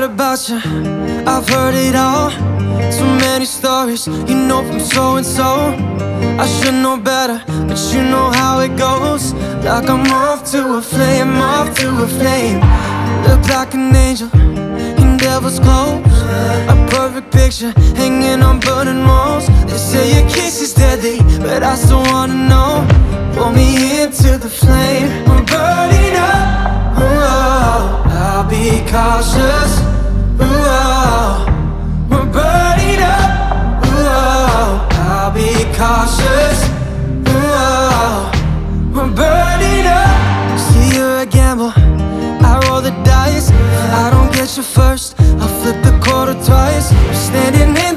about you, I've heard it all. So many stories, you know, from so-and-so. I should know better, but you know how it goes. Like I'm off to a flame, off to a flame. Look like an angel in devil's clothes. A perfect picture hanging on burning walls. They say your kiss is deadly, but I still wanna know. Pull me into the flame. We're burning up. Ooh, I'll be cautious. Ooh, we're burning up. Ooh, I'll be cautious. Ooh, we're burning up. See, you're a gamble, I roll the dice. I don't get you first, I'll flip the quarter twice. We're standing